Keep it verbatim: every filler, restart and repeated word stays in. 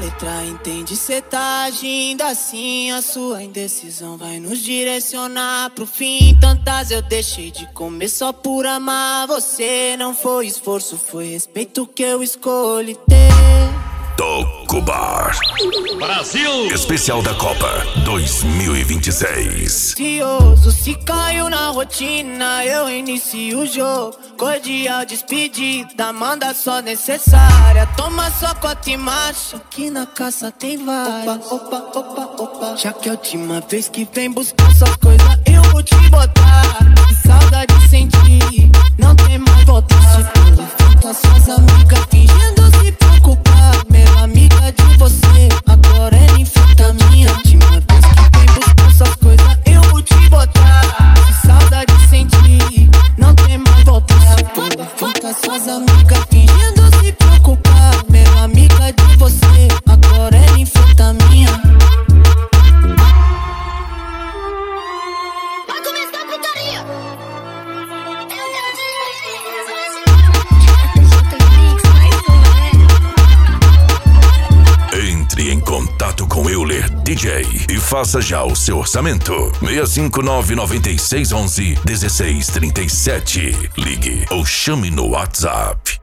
letra, entende? Cê tá agindo assim, a sua indecisão vai nos direcionar pro fim. Tantas eu deixei de comer só por amar você. Não foi esforço, foi respeito que eu escolhi ter. Toco Bar Brasil, especial da Copa dois mil e vinte e seis. Ansioso, se caiu na rotina, eu inicio o jogo. Cordial despedida, manda só necessária. Toma só cota e marcha, que na caça tem várias. Opa, opa, opa, opa. Já que é a última vez que vem buscar suas coisas, eu vou te botar. Que saudade sentir, não tem mais volta. Se tu levanta suas amigas fingindo se preocupar, meu amiga de você, agora ela enfrenta minha. Última vez que vem buscar suas coisas, eu vou te botar. Que saudade sentir, não tem mais volta. Se tu levanta suas amigas fingindo se preocupar, meu amiga de você, agora ela enfrenta minha. Vai começar a putaria. Entre em contato com Euler D J e faça já o seu orçamento. seis cinco nove nove seis um um dezesseis trinta e sete. Ligue ou chame no WhatsApp